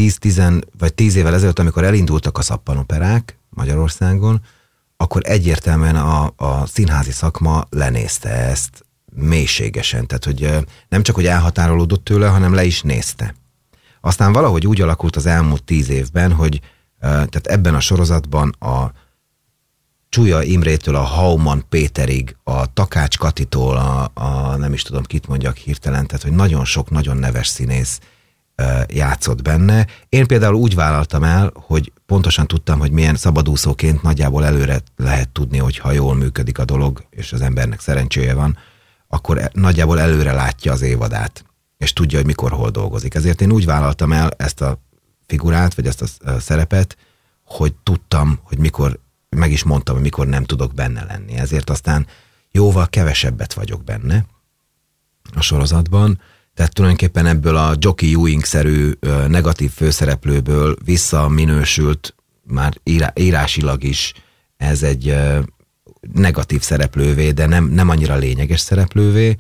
10 évvel ezelőtt, amikor elindultak a szappanoperák Magyarországon, akkor egyértelműen a színházi szakma lenézte ezt mélységesen. Tehát, hogy nem csak, hogy elhatárolódott tőle, hanem le is nézte. Aztán valahogy úgy alakult az elmúlt 10 évben, hogy tehát ebben a sorozatban a Csúlya Imrétől a Hauman Péterig, a Takács Katitól, a nem is tudom kit mondjak hirtelen, tehát hogy nagyon sok, nagyon neves színész játszott benne. Én például úgy vállaltam el, hogy pontosan tudtam, hogy milyen szabadúszóként nagyjából előre lehet tudni, hogy ha jól működik a dolog, és az embernek szerencséje van, akkor nagyjából előre látja az évadát, és tudja, hogy mikor, hol dolgozik. Ezért én úgy vállaltam el ezt a figurát, vagy ezt a szerepet, hogy tudtam, hogy mikor, meg is mondtam, hogy mikor nem tudok benne lenni. Ezért aztán jóval kevesebbet vagyok benne a sorozatban. Tehát tulajdonképpen ebből a Jockey Ewing-szerű negatív főszereplőből visszaminősült már írásilag is ez egy negatív szereplővé, de nem annyira lényeges szereplővé.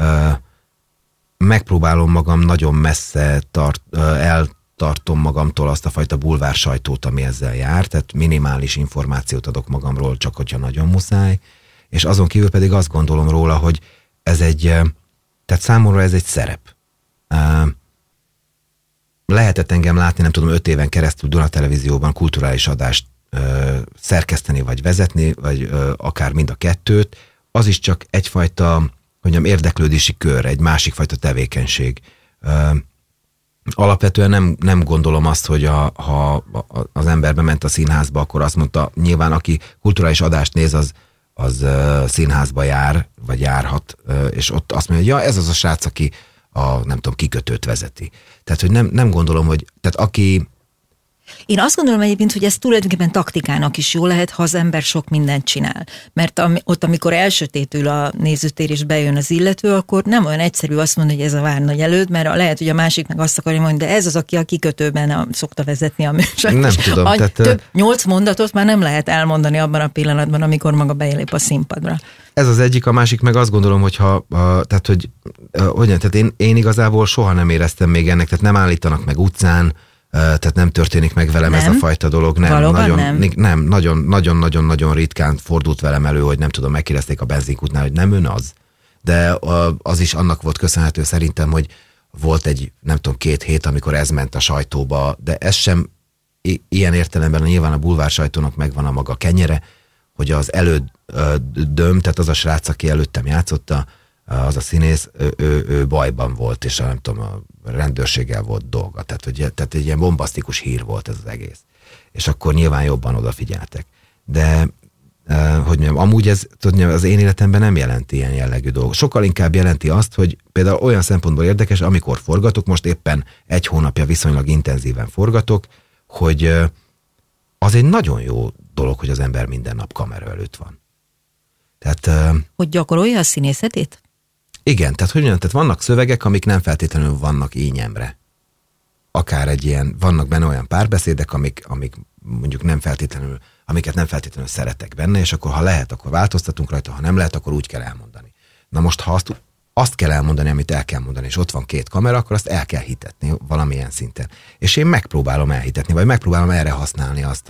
Megpróbálom magam nagyon messze eltartom magamtól azt a fajta bulvár sajtót, ami ezzel jár, tehát minimális információt adok magamról, csak hogyha nagyon muszáj, és azon kívül pedig azt gondolom róla, hogy ez tehát számomra ez egy szerep. Lehetett engem látni, nem tudom, 5 éven keresztül Duna Televízióban kulturális adást szerkeszteni, vagy vezetni, vagy akár mind a kettőt. Az is csak egyfajta, hogy érdeklődési kör, egy másik fajta tevékenység. Alapvetően nem gondolom azt, hogy ha az ember bement a színházba, akkor azt mondta, nyilván aki kulturális adást néz, az színházba jár, vagy járhat, és ott azt mondja, hogy ja, ez az a srác, aki nem tudom, kikötőt vezeti. Tehát, hogy nem gondolom, hogy, tehát aki... Én azt gondolom egyébként, hogy ez tulajdonképpen taktikának is jó lehet, ha az ember sok mindent csinál. Mert ott, amikor elsötétül a nézőtér és bejön az illető, akkor nem olyan egyszerű azt mondani, hogy ez a várnagy előd, mert lehet, hogy a másik meg azt akarja mondani, de ez az, aki a kikötőben szokta vezetni a műsort. Nem tudom. Több 8 mondatot már nem lehet elmondani abban a pillanatban, amikor maga belép a színpadra. Ez az egyik, a másik meg azt gondolom, hogy tehát én igazából soha nem éreztem még ennek, tehát nem állítanak meg utcán, tehát nem történik meg velem ez a fajta dolog. Nagyon ritkán fordult velem elő, hogy nem tudom, megkérdezték a benzinkútnál, hogy nem ön az. De az is annak volt köszönhető szerintem, hogy volt egy, nem tudom, 2 hét, amikor ez ment a sajtóba, de ez sem ilyen értelemben nyilván a bulvár sajtónak megvan a maga kenyere, hogy az elődöm, tehát az a srác, aki előttem játszotta, az a színész, ő bajban volt, és nem tudom, a rendőrséggel volt dolga. Tehát egy ilyen bombasztikus hír volt ez az egész. És akkor nyilván jobban odafigyeltek. De, hogy mondjam, amúgy ez az én életemben nem jelenti ilyen jellegű dolgot. Sokkal inkább jelenti azt, hogy például olyan szempontból érdekes, amikor forgatok, most éppen 1 hónapja viszonylag intenzíven forgatok, hogy az egy nagyon jó dolog, hogy az ember minden nap kamera előtt van. Tehát, hogy gyakorolja a színészetét? Igen, tehát vannak szövegek, amik nem feltétlenül vannak ínyemre. Akár egy ilyen, vannak benne olyan párbeszédek, amik mondjuk amiket nem feltétlenül szeretek benne, és akkor ha lehet, akkor változtatunk rajta, ha nem lehet, akkor úgy kell elmondani. Na most, ha azt kell elmondani, amit el kell mondani, és ott van 2 kamera, akkor azt el kell hitetni valamilyen szinten. És én megpróbálom elhitetni, vagy megpróbálom erre használni azt a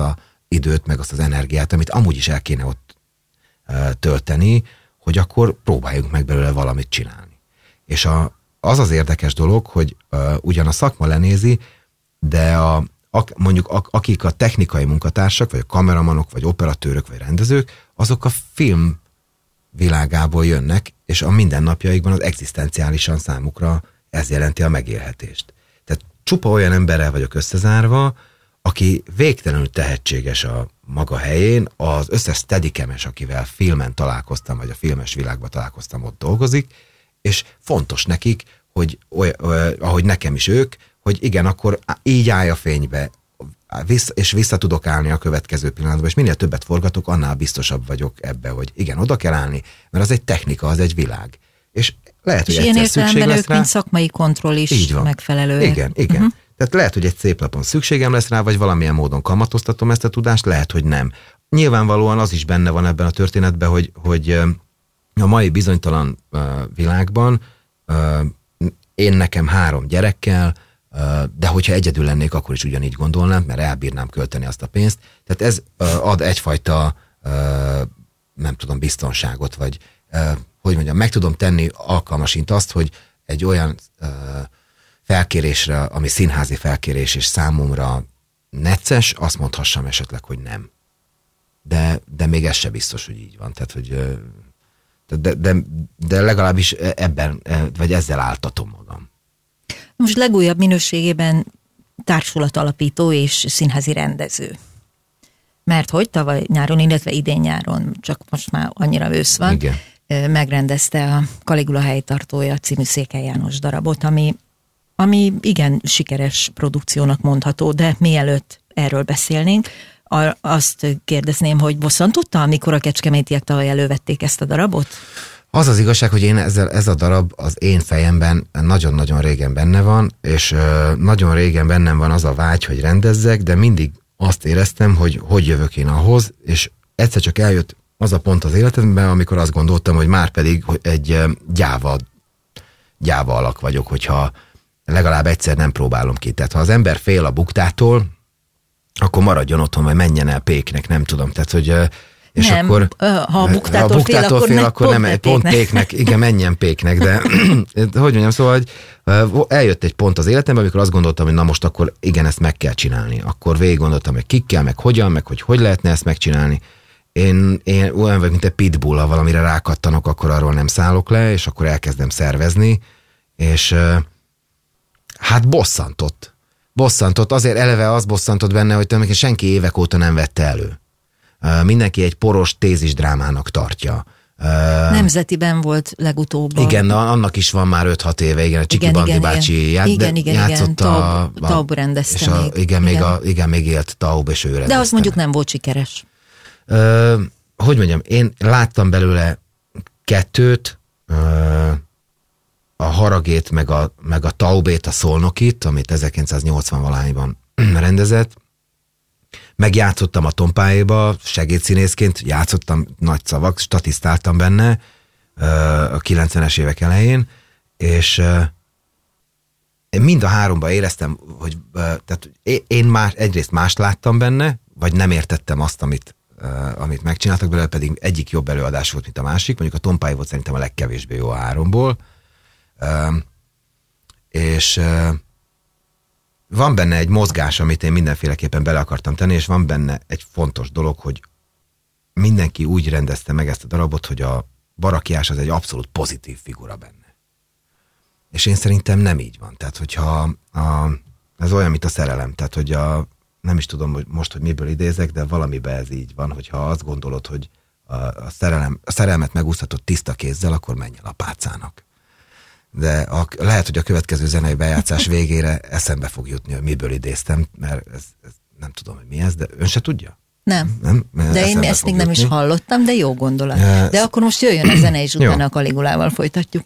időt, meg azt az energiát, amit amúgy is el kéne ott tölteni, hogy akkor próbáljunk meg belőle valamit csinálni. És az az érdekes dolog, hogy ugyan a szakma lenézi, de mondjuk akik a technikai munkatársak, vagy a kameramanok, vagy operatőrök, vagy rendezők, azok a film világából jönnek, és a mindennapjaikban az egzisztenciálisan számukra ez jelenti a megélhetést. Tehát csupa olyan emberrel vagyok összezárva, aki végtelenül tehetséges a maga helyén, az összes steadikemes, akivel filmen találkoztam, vagy a filmes világban találkoztam, ott dolgozik, és fontos nekik, hogy ahogy nekem is ők, hogy igen, akkor így állj a fénybe, és vissza tudok állni a következő pillanatban, és minél többet forgatok, annál biztosabb vagyok ebbe, hogy igen, oda kell állni, mert az egy technika, az egy világ. És lehet, hogy egyszer szükség lesz rá. Mint szakmai kontroll is megfelelő. Igen. Tehát lehet, hogy egy szép napon szükségem lesz rá, vagy valamilyen módon kamatoztatom ezt a tudást, lehet, hogy nem. Nyilvánvalóan az is benne van ebben a történetben, hogy a mai bizonytalan világban én nekem 3 gyerekkel, de hogyha egyedül lennék, akkor is ugyanígy gondolnám, mert elbírnám költeni azt a pénzt. Tehát ez ad egyfajta, nem tudom, biztonságot, vagy hogy mondjam, meg tudom tenni alkalmasint azt, hogy egy olyan felkérésre, ami színházi felkérés és számomra necces, azt mondhassam esetleg, hogy nem. De még ez se biztos, hogy így van. Tehát, hogy de legalábbis ebben, vagy ezzel áltatom magam. Most legújabb minőségében társulatalapító és színházi rendező. Mert hogy tavaly nyáron, illetve idén nyáron, csak most már annyira ősz van, igen, megrendezte a Caligula helytartója című Székely János darabot, ami igen sikeres produkciónak mondható, de mielőtt erről beszélnénk, azt kérdezném, hogy bosszantotta, amikor a kecskemétiek tavaly elővették ezt a darabot? Az az igazság, hogy ez a darab az én fejemben nagyon-nagyon régen benne van, és nagyon régen bennem van az a vágy, hogy rendezzek, de mindig azt éreztem, hogy jövök én ahhoz, és egyszer csak eljött az a pont az életemben, amikor azt gondoltam, hogy már pedig egy gyáva alak vagyok, hogyha legalább egyszer nem próbálom ki. Tehát ha az ember fél a buktától, akkor maradjon otthon, vagy menjen el péknek, nem tudom. Tehát, hogy és nem, akkor, ha a buktától fél, akkor nem pont péknek. Igen, menjen péknek, de hogy mondjam, szóval, hogy eljött egy pont az életemben, amikor azt gondoltam, hogy na most akkor igen, ezt meg kell csinálni. Akkor végig gondoltam, hogy kikkel, meg hogyan, meg hogy lehetne ezt megcsinálni. Én olyan vagyok, mint egy pitbull, ha valamire rákattanok, akkor arról nem szállok le, és akkor elkezdem szervezni, és hát bosszantott, azért eleve az bosszantott benne, hogy tulajdonképpen senki évek óta nem vette elő. Mindenki egy poros tézis drámának tartja. Nemzetiben volt legutóbb. Igen, annak is van már 5-6 éve, igen, a Csiki Bandi bácsi játszott Taub rendezte még. Még élt Taub, és ő rendezte. De az mondjuk nem volt sikeres. Hogy mondjam, én láttam belőle 2, a Haragét, meg a Taubét, a Szolnokit, amit 1980-valahányban rendezett. Megjátszottam a Tompáéba, segédszínészként, játszottam nagy szavak, statisztáltam benne a 90-es évek elején, és én mind a 3-ban éreztem, hogy tehát én egyrészt mást láttam benne, vagy nem értettem azt, amit megcsináltak belőle, pedig egyik jobb előadás volt, mint a másik. Mondjuk a Tompáé volt szerintem a legkevésbé jó a 3-ból. És van benne egy mozgás, amit én mindenféleképpen bele akartam tenni, és van benne egy fontos dolog, hogy mindenki úgy rendezte meg ezt a darabot, hogy a Barakiás az egy abszolút pozitív figura benne. És én szerintem nem így van. Tehát, hogyha ez olyan, mint a szerelem. Tehát, hogy nem is tudom hogy most, hogy miből idézek, de valamiben ez így van, hogyha azt gondolod, hogy a szerelmet megúszhatod tiszta kézzel, akkor menj el apácának. De lehet, hogy a következő zenei bejátszás végére eszembe fog jutni, hogy miből idéztem, mert ez nem tudom, hogy mi ez, de ön se tudja? Nem? De én ezt még nem is hallottam, de jó gondolat. De akkor most jöjjön a zene, és utána a Caligulával folytatjuk.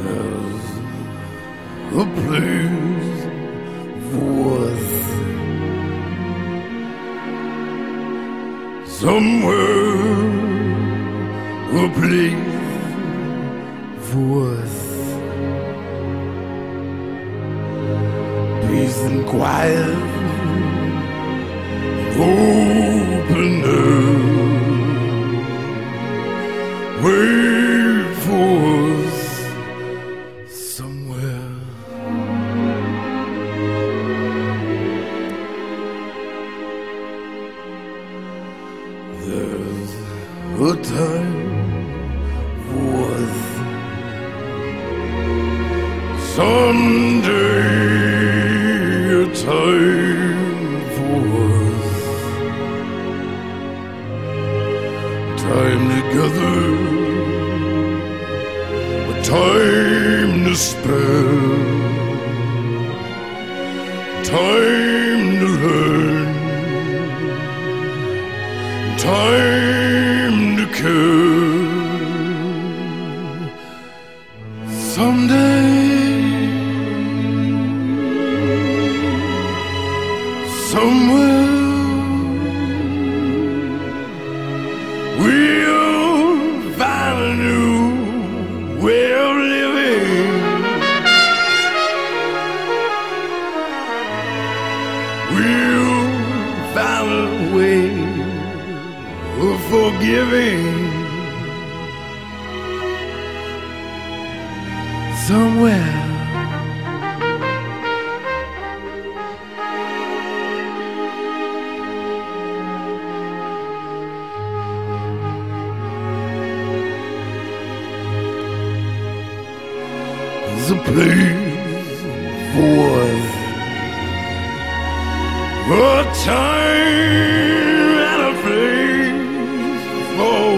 a place worth somewhere, a place worth peace and quiet, open air. Wait for us somewhere. There's a time worth someday, a time for us, time together, time to spare, time to learn, time to care. Someday, somewhere, we'll find a new way of living. We'll find a way of forgiving. Somewhere. There's a place for a time and a place for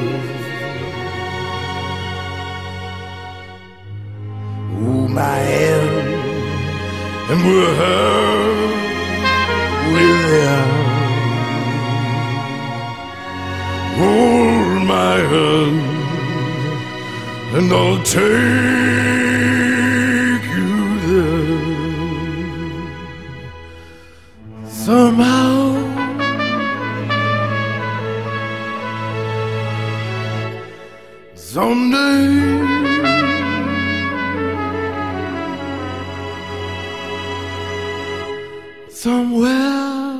hold my hand and we're without. Hold my hand and I'll take you there. Somehow, someday, somewhere.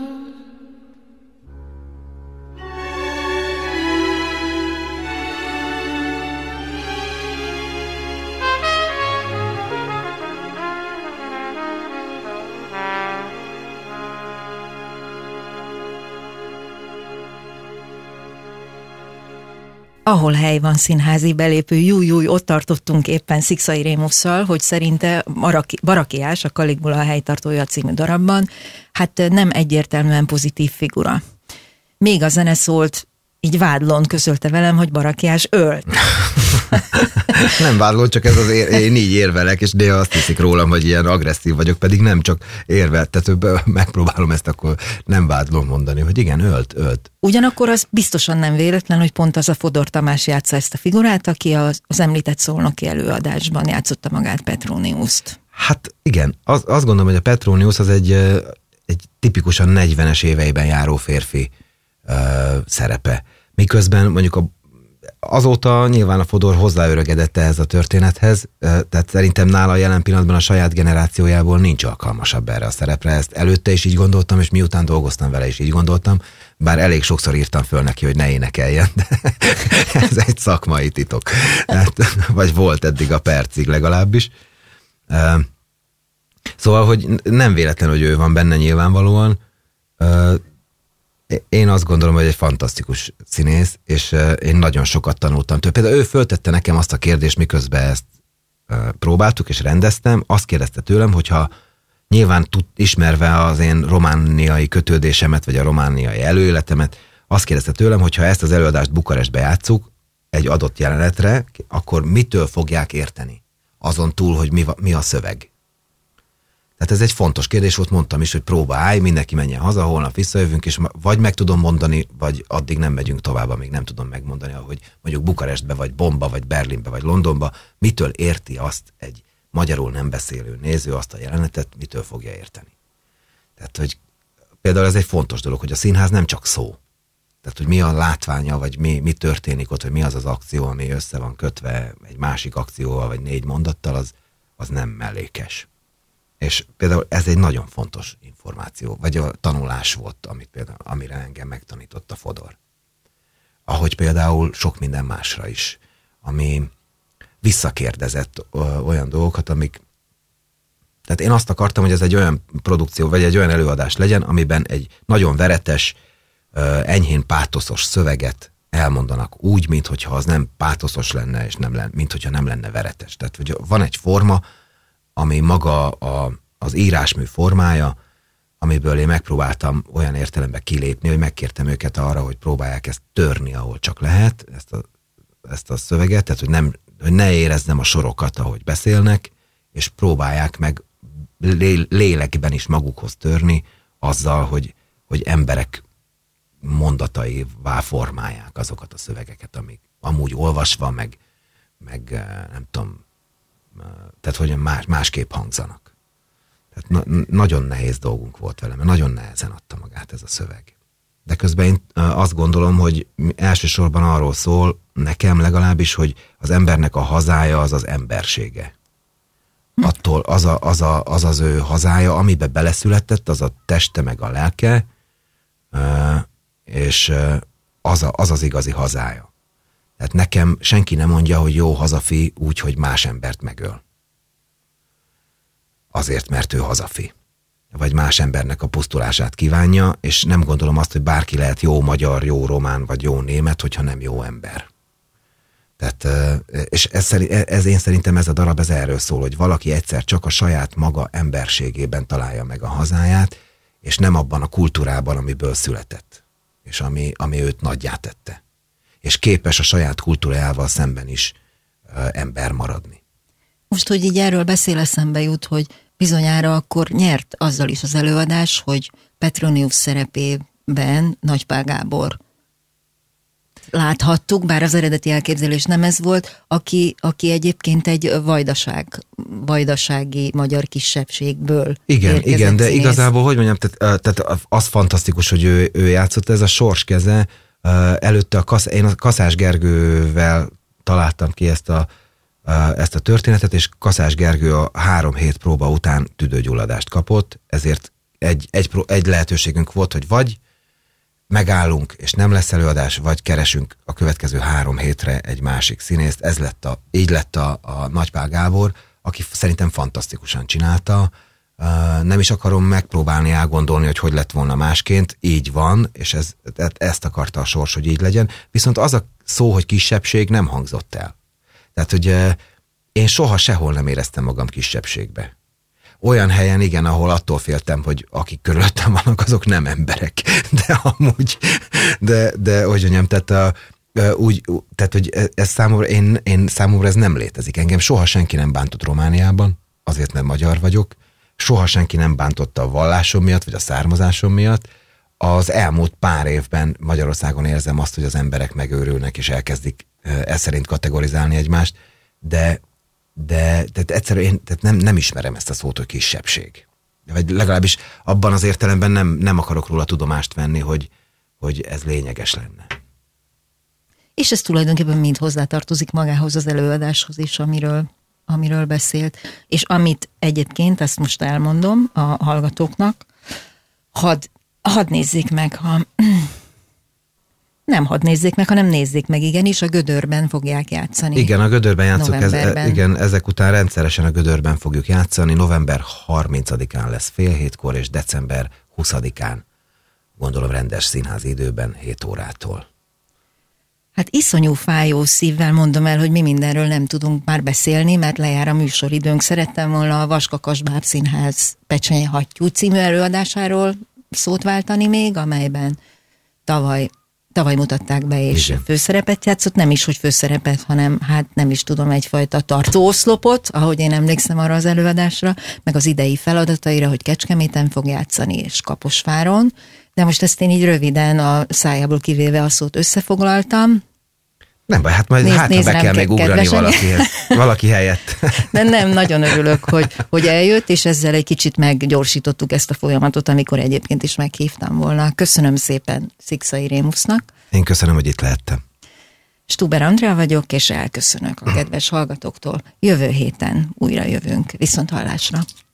Ahol hely van színházi belépő, júj, ott tartottunk éppen Szikszai Rémusszal, hogy szerinte Barakiás, a Caligula a helytartója című darabban, hát nem egyértelműen pozitív figura. Még a zene szólt, így vádlón közölte velem, hogy Barakiás ölt. Nem vádlón, csak ez én így érvelek, és néha azt hiszik rólam, hogy ilyen agresszív vagyok, pedig nem, csak érveltetőbb, megpróbálom ezt akkor nem vádlón mondani, hogy igen, ölt. Ugyanakkor az biztosan nem véletlen, hogy pont az a Fodor Tamás játsza ezt a figurát, aki az említett szolnoki előadásban játszotta magát Petroniuszt. Hát igen, azt gondolom, hogy a Petronius az egy tipikusan 40-es éveiben járó férfi szerepe. Miközben mondjuk azóta nyilván a Fodor hozzáöregedett ehhez a történethez, tehát szerintem nála jelen pillanatban a saját generációjából nincs alkalmasabb erre a szerepre. Ezt előtte is így gondoltam, és miután dolgoztam vele is így gondoltam, bár elég sokszor írtam föl neki, hogy ne énekeljen, de ez egy szakmai titok. Hát, vagy volt eddig a percig legalábbis. Szóval, hogy nem véletlen, hogy ő van benne nyilvánvalóan. Én azt gondolom, hogy egy fantasztikus színész, és én nagyon sokat tanultam tőle. Például ő föltette nekem azt a kérdést, miközben ezt próbáltuk és rendeztem, azt kérdezte tőlem, hogyha nyilván ismerve az én romániai kötődésemet, vagy a romániai előéletemet, azt kérdezte tőlem, hogyha ezt az előadást Bukarestbe játsszuk egy adott jelenetre, akkor mitől fogják érteni? Azon túl, hogy mi a szöveg. Tehát ez egy fontos kérdés volt, mondtam is, hogy próbálj, mindenki menjen haza, holnap visszajövünk, és vagy meg tudom mondani, vagy addig nem megyünk tovább, amíg nem tudom megmondani, hogy mondjuk Bukarestbe, vagy Bonnba, vagy Berlinbe, vagy Londonba, mitől érti azt egy magyarul nem beszélő néző azt a jelenetet, mitől fogja érteni. Tehát, hogy például ez egy fontos dolog, hogy a színház nem csak szó. Tehát, hogy mi a látványa, vagy mi történik ott, vagy mi az az akció, ami össze van kötve egy másik akcióval, vagy 4 mondattal, az nem mellékes. És például ez egy nagyon fontos információ, vagy a tanulás volt, amire engem megtanított a Fodor. Ahogy például sok minden másra is, ami visszakérdezett olyan dolgokat, amik... Tehát én azt akartam, hogy ez egy olyan produkció, vagy egy olyan előadás legyen, amiben egy nagyon veretes, enyhén pátoszos szöveget elmondanak úgy, minthogyha az nem pátoszos lenne, és minthogyha nem lenne veretes. Tehát hogy van egy forma, ami maga az írásmű formája, amiből én megpróbáltam olyan értelemben kilépni, hogy megkértem őket arra, hogy próbálják ezt törni, ahol csak lehet, ezt a szöveget, tehát hogy ne érezzem a sorokat, ahogy beszélnek, és próbálják meg lélekben is magukhoz törni azzal, hogy emberek mondataivá formálják azokat a szövegeket, amik amúgy olvasva, meg nem tudom, tehát hogy másképp hangzanak. Tehát nagyon nehéz dolgunk volt vele, mert nagyon nehezen adta magát ez a szöveg. De közben én azt gondolom, hogy elsősorban arról szól, nekem legalábbis, hogy az embernek a hazája az az embersége. Attól az ő hazája, amibe beleszületett, az a teste meg a lelke, és az igazi hazája. Tehát nekem senki nem mondja, hogy jó hazafi úgy, hogy más embert megöl. Azért, mert ő hazafi. Vagy más embernek a pusztulását kívánja, és nem gondolom azt, hogy bárki lehet jó magyar, jó román, vagy jó német, hogyha nem jó ember. Tehát, és én szerintem ez a darab ez erről szól, hogy valaki egyszer csak a saját maga emberségében találja meg a hazáját, és nem abban a kultúrában, amiből született, és ami őt nagyjá tette. És képes a saját kultúrájával szemben is ember maradni. Most, hogy így erről beszél, eszembe jut, hogy bizonyára akkor nyert azzal is az előadás, hogy Petronius szerepében Nagy Pál Gábor láthattuk, bár az eredeti elképzelés nem ez volt, aki egyébként egy vajdasági magyar kisebbségből Igen, de színész. igazából, hogy mondjam, tehát az fantasztikus, hogy ő játszott, ez a sors keze. Előtte én a Kaszás Gergővel találtam ki ezt a történetet, és Kaszás Gergő a 3 hét próba után tüdőgyulladást kapott, ezért egy lehetőségünk volt, hogy vagy megállunk, és nem lesz előadás, vagy keresünk a következő 3 hétre egy másik színészt. Így lett a Nagy Pál Gábor, aki szerintem fantasztikusan csinálta. Nem is akarom megpróbálni elgondolni, hogy lett volna másként. Így van, és ezt akarta a sors, hogy így legyen. Viszont az a szó, hogy kisebbség nem hangzott el. Tehát, hogy én soha sehol nem éreztem magam kisebbségbe. Olyan helyen, igen, ahol attól féltem, hogy akik körülöttem vannak, azok nem emberek. De amúgy, de hogy mondjam, tehát hogy ez számomra ez nem létezik. Engem soha senki nem bántott Romániában, azért mert magyar vagyok, soha senki nem bántotta a vallásom miatt, vagy a származásom miatt. Az elmúlt pár évben Magyarországon érzem azt, hogy az emberek megőrülnek, és elkezdik ez szerint kategorizálni egymást, de tehát egyszerűen én nem ismerem ezt a szót, hogy kisebbség. Vagy legalábbis abban az értelemben nem akarok róla tudomást venni, hogy ez lényeges lenne. És ez tulajdonképpen mind hozzátartozik magához az előadáshoz is, amiről beszélt. És amit egyébként, ezt most elmondom a hallgatóknak, hadd nézzék meg, nem hadd nézzék meg, hanem nézzék meg, igenis, a Gödörben fogják játszani. Igen, a Gödörben játszunk, igen, ezek után rendszeresen a Gödörben fogjuk játszani, november 30-án lesz fél 7-kor, és december 20-án, gondolom rendes színházi időben, 7 órától. Hát iszonyú fájó szívvel mondom el, hogy mi mindenről nem tudunk már beszélni, mert lejár a műsoridőnk. Szerettem volna a Vaskakas Bábszínház Pecsenye Hattyú című előadásáról szót váltani még, amelyben tavaly tavaly mutatták be, és igen, főszerepet játszott, nem is, hogy főszerepet, hanem hát nem is tudom, egyfajta tartóoszlopot, ahogy én emlékszem arra az előadásra, meg az idei feladataira, hogy Kecskeméten fog játszani, és Kaposváron, de most ezt én így röviden a szájából kivéve a szót összefoglaltam. Nem baj, hát majd Nézd, ha be kell még ugrani valaki helyett. De nem, nagyon örülök, hogy eljött, és ezzel egy kicsit meggyorsítottuk ezt a folyamatot, amikor egyébként is meghívtam volna. Köszönöm szépen Szikszai Rémusznak. Én köszönöm, hogy itt lehettem. Stuber Andrea vagyok, és elköszönök a kedves hallgatóktól. Jövő héten újra jövünk. Viszont hallásra.